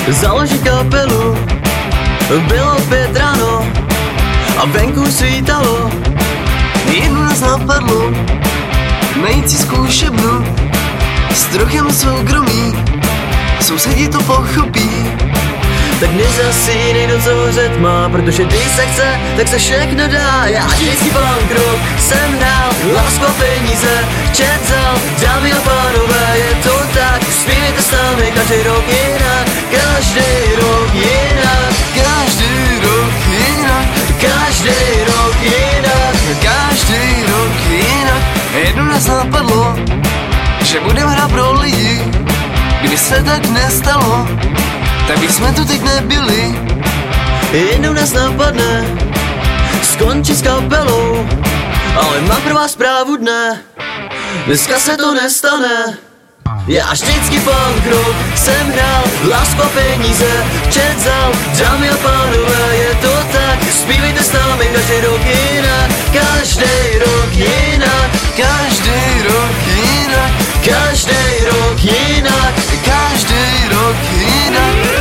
založit kapelu. Bylo 5 ráno a venku svítalo. Jednu nás napadlo, najít si zkušebnu s trochem soukromí, sousedi to pochopí. Tak nezasínej do co má, protože když se chce, tak se všechno dá. Já vždycky punk rock jsem hrál, lásku a peníze čecal. Dámy a pánové, je to tak, zpívejte s námi každý rok jinak. Každý rok jinak. Každý rok jinak. Každý rok jinak. Každý rok jinak. Jednou nás napadlo, že budem hrát pro lidi. Když se tak nestalo, tak bychom tu teď nebyli. Jednou nás napadne skončit s kapelou, ale mám pro vás zprávu dne, dneska se to nestane. Já vždycky punk rock jsem hrál, lásku a peníze čecal. Dámy a pánové, je to tak, zpívejte s námi každý rok jinak. Každý rok jinak. Každý rok jinak. Každý rok jinak. Každý rok jinak.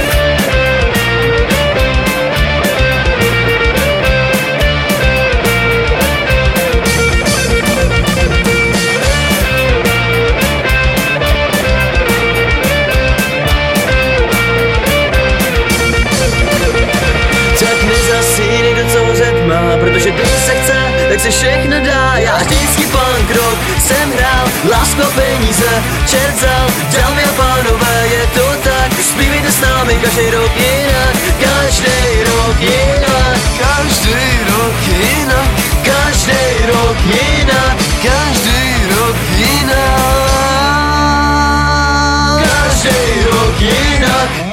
Protože když se chce, tak se všechno dá. Já vždycky punk rock jsem hrál, lásku a peníze čercal. Dámy a pánové, je to tak, zpívejte s námi každý rok jinak. Každý rok jinak. Každý rok jinak. Každý rok jinak. Každý rok jinak. Každý rok jinak.